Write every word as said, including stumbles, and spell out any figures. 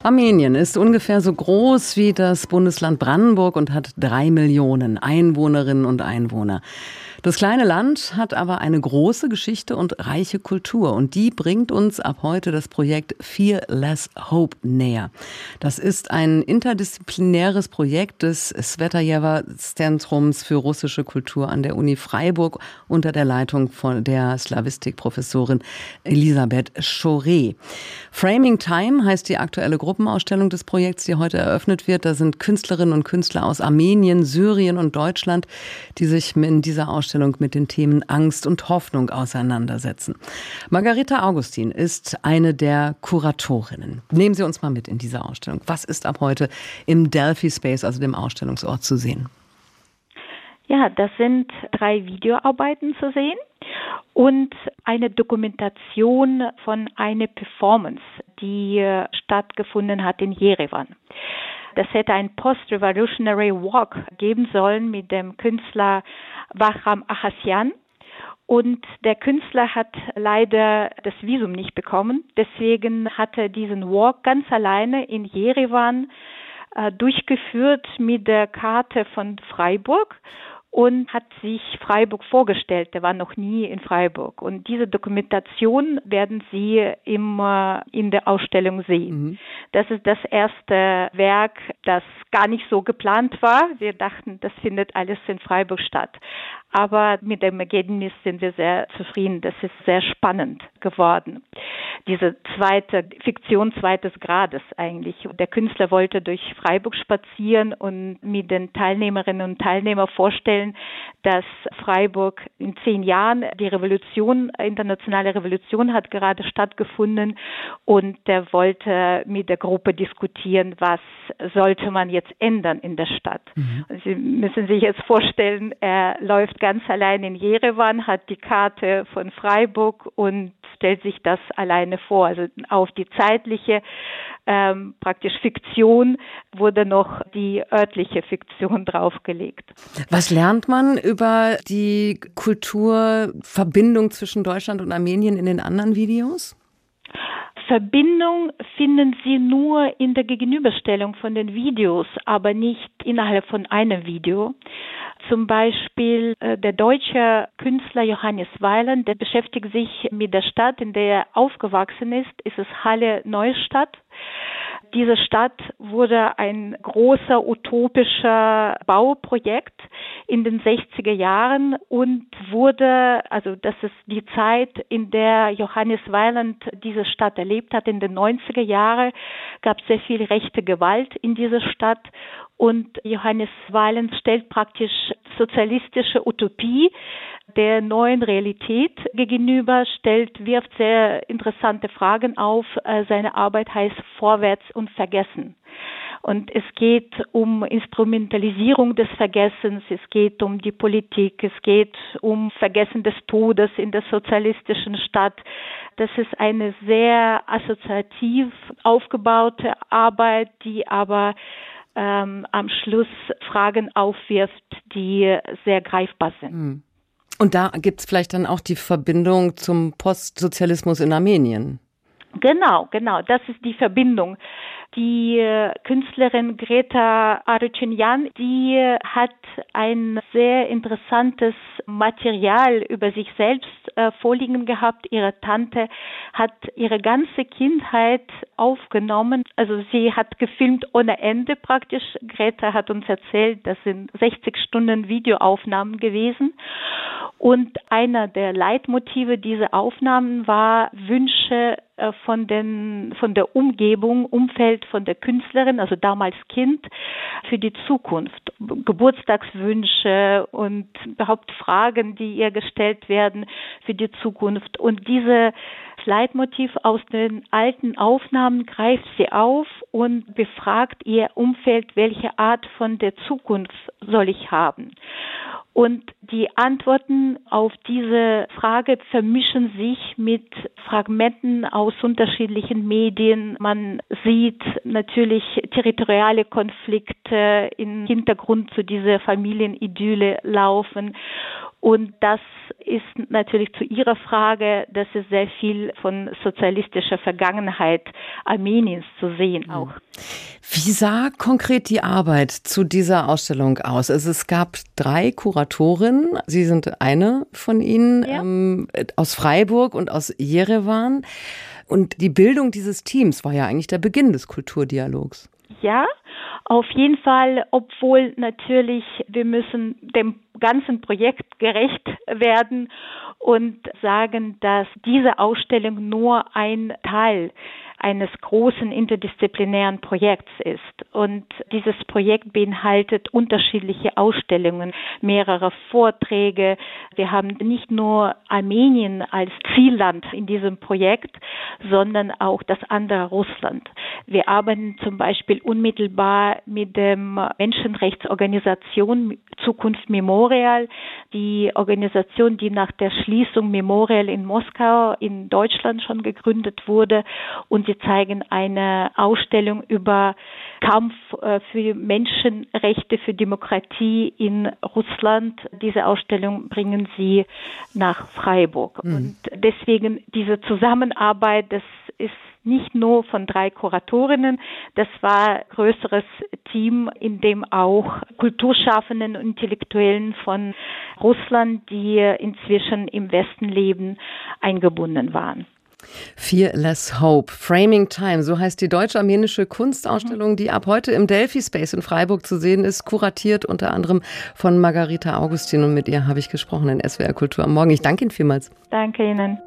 Armenien ist ungefähr so groß wie das Bundesland Brandenburg und hat drei Millionen Einwohnerinnen und Einwohner. Das kleine Land hat aber eine große Geschichte und reiche Kultur. Und die bringt uns ab heute das Projekt Fear Less Hope näher. Das ist ein interdisziplinäres Projekt des Svetajewa-Zentrums für russische Kultur an der Uni Freiburg unter der Leitung von der Slawistik-Professorin Elisabeth Schoré. Framing Time heißt die aktuelle Gruppenausstellung des Projekts, die heute eröffnet wird. Da sind Künstlerinnen und Künstler aus Armenien, Syrien und Deutschland, die sich in dieser Ausstellung mit den Themen Angst und Hoffnung auseinandersetzen. Margarita Augustin ist eine der Kuratorinnen. Nehmen Sie uns mal mit in diese Ausstellung. Was ist ab heute im Delphi Space, also dem Ausstellungsort, zu sehen? Ja, das sind drei Videoarbeiten zu sehen und eine Dokumentation von einer Performance, die stattgefunden hat in Jerewan. Das hätte ein Post-Revolutionary Walk geben sollen mit dem Künstler Bahram Ahassian. Und der Künstler hat leider das Visum nicht bekommen. Deswegen hat er diesen Walk ganz alleine in Jerewan äh, durchgeführt mit der Karte von Freiburg und hat sich Freiburg vorgestellt. Er war noch nie in Freiburg. Und diese Dokumentation werden Sie immer in der Ausstellung sehen. Mhm. Das ist das erste Werk, das gar nicht so geplant war. Wir dachten, das findet alles in Freiburg statt. Aber mit dem Ergebnis sind wir sehr zufrieden. Das ist sehr spannend geworden. Diese zweite Fiktion zweites Grades eigentlich. Der Künstler wollte durch Freiburg spazieren und mit den Teilnehmerinnen und Teilnehmern vorstellen, dass Freiburg in zehn Jahren, die Revolution, internationale Revolution hat gerade stattgefunden und er wollte mit der Gruppe diskutieren, was sollte man jetzt ändern in der Stadt. Mhm. Sie müssen sich jetzt vorstellen, er läuft ganz allein in Jerewan, hat die Karte von Freiburg und stellt sich das alleine vor. Also auf die zeitliche ähm, praktisch Fiktion wurde noch die örtliche Fiktion draufgelegt. Was lernt man über die Kulturverbindung zwischen Deutschland und Armenien in den anderen Videos? Verbindung finden Sie nur in der Gegenüberstellung von den Videos, aber nicht innerhalb von einem Video. Zum Beispiel äh, der deutsche Künstler Johannes Weiland, der beschäftigt sich mit der Stadt, in der er aufgewachsen ist. Es ist Halle Neustadt. Diese Stadt wurde ein großer utopischer Bauprojekt in den sechziger Jahren und wurde, also das ist die Zeit, in der Johannes Weiland diese Stadt erlebt hat. In den neunziger Jahren gab es sehr viel rechte Gewalt in dieser Stadt und Johannes Weiland stellt praktisch sozialistische Utopie der neuen Realität gegenüber, stellt, wirft sehr interessante Fragen auf. Seine Arbeit heißt Vorwärts und Vergessen. Und es geht um Instrumentalisierung des Vergessens, es geht um die Politik, es geht um Vergessen des Todes in der sozialistischen Stadt. Das ist eine sehr assoziativ aufgebaute Arbeit, die aber ähm, am Schluss Fragen aufwirft, die sehr greifbar sind. Mhm. Und da gibt es vielleicht dann auch die Verbindung zum Postsozialismus in Armenien. Genau, genau, das ist die Verbindung. Die äh, Künstlerin Greta Arutyunyan, die hat ein sehr interessantes Material über sich selbst äh, vorliegen gehabt. Ihre Tante hat ihre ganze Kindheit aufgenommen. Also sie hat gefilmt ohne Ende praktisch. Greta hat uns erzählt, das sind sechzig Stunden Videoaufnahmen gewesen. Und einer der Leitmotive dieser Aufnahmen war Wünsche äh, von den, von der Umgebung, Umfeld von der Künstlerin, also damals Kind, für die Zukunft. Geburtstagswünsche und überhaupt Fragen, die ihr gestellt werden für die Zukunft. Und diese Leitmotiv aus den alten Aufnahmen greift sie auf und befragt ihr Umfeld, welche Art von der Zukunft soll ich haben. Und die Antworten auf diese Frage vermischen sich mit Fragmenten aus unterschiedlichen Medien. Man sieht natürlich territoriale Konflikte im Hintergrund zu dieser Familienidylle laufen. Und das ist natürlich zu Ihrer Frage, dass es sehr viel von sozialistischer Vergangenheit Armeniens zu sehen auch. Wie sah konkret die Arbeit zu dieser Ausstellung aus? Also es gab drei Kuratorinnen. Sie sind eine von ihnen, ja. ähm, aus Freiburg und aus Jerewan. Und die Bildung dieses Teams war ja eigentlich der Beginn des Kulturdialogs. Ja, auf jeden Fall, obwohl natürlich wir müssen dem ganzen Projekt gerecht werden und sagen, dass diese Ausstellung nur ein Teil eines großen interdisziplinären Projekts ist. Und dieses Projekt beinhaltet unterschiedliche Ausstellungen, mehrere Vorträge. Wir haben nicht nur Armenien als Zielland in diesem Projekt, sondern auch das andere Russland. Wir arbeiten zum Beispiel unmittelbar mit der Menschenrechtsorganisation Zukunft Memorial, die Organisation, die nach der Schließung Memorial in Moskau in Deutschland schon gegründet wurde, und sie zeigen eine Ausstellung über Kampf für Menschenrechte, für Demokratie in Russland. Diese Ausstellung bringen sie nach Freiburg. Mhm. Und deswegen diese Zusammenarbeit, das ist nicht nur von drei Kuratorinnen, das war ein größeres Team, in dem auch Kulturschaffenden und Intellektuellen von Russland, die inzwischen im Westen leben, eingebunden waren. Fearless Hope, Framing Time, so heißt die deutsch-armenische Kunstausstellung, die ab heute im Delphi Space in Freiburg zu sehen ist, kuratiert unter anderem von Margarita Augustin, und mit ihr habe ich gesprochen in S W R Kultur am Morgen. Ich danke Ihnen vielmals. Danke Ihnen.